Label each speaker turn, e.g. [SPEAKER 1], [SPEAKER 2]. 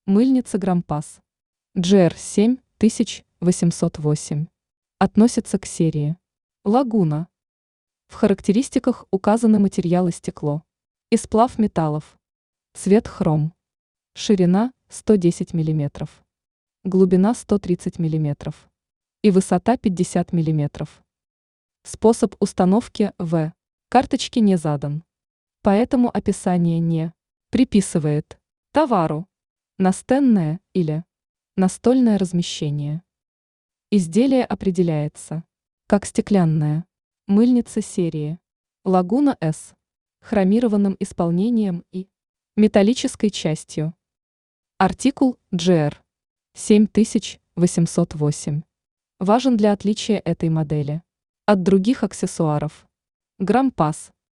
[SPEAKER 1] Мыльница Грампас. GR7808. Относится к серии Лагуна. В характеристиках указаны материалы стекло и сплав металлов. Цвет хром. Ширина 110 мм. Глубина 130 мм. И высота 50 мм. Способ установки В. Карточки не задан. Поэтому описание не приписывает товару настенное или настольное размещение. Изделие определяется как стеклянная мыльница серии Лагуна С хромированным исполнением и металлической частью. Артикул GR 7808 важен для отличия этой модели от других аксессуаров. Грампас